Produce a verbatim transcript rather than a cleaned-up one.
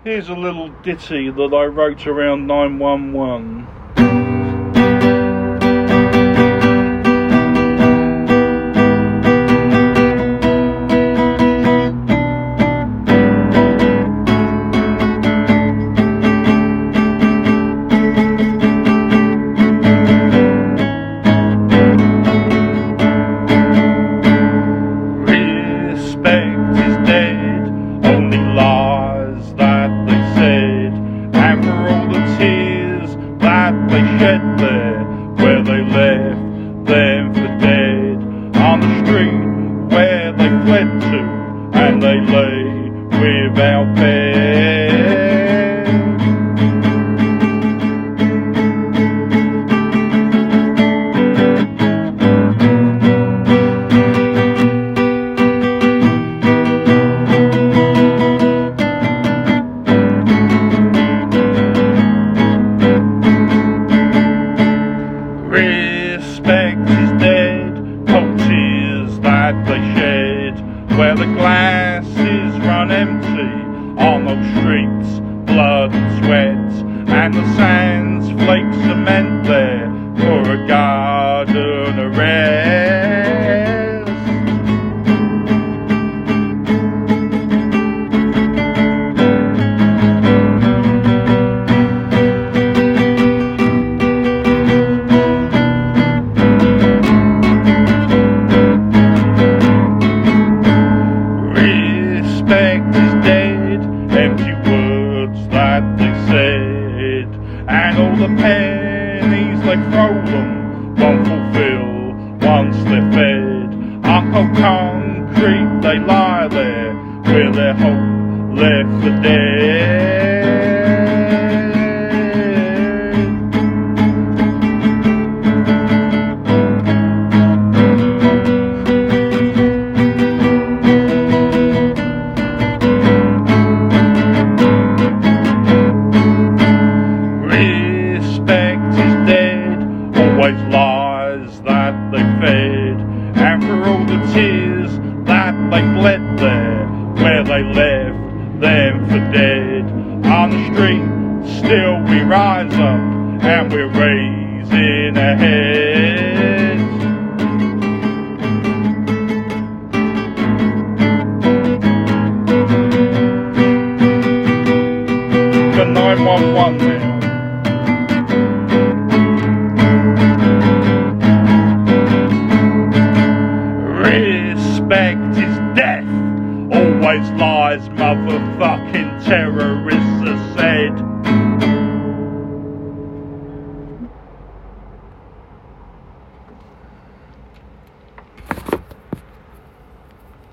Here's a little ditty that I wrote around nine one one. Respect is dead, only lies that they said, and for all the tears that they shed there, where they left them for dead, on the street where they fled to, and they lay without bed. Respect is dead, cold tears that they shed, where the glasses run empty on those streets, blood and sweat, and the sands flake cement there for a garden arrest. Respect is dead, empty words that they said, and all the pennies they throw them won't fulfill once they're fed. On cold concrete they lie there, with their hope left for dead. Respect is dead, always lies that they fed, and for all the tears that they bled there, where they left them for dead, on the street still we rise up, and we're raising our heads. The nine one one now. Respect is death, always lies, motherfucking terrorists are said.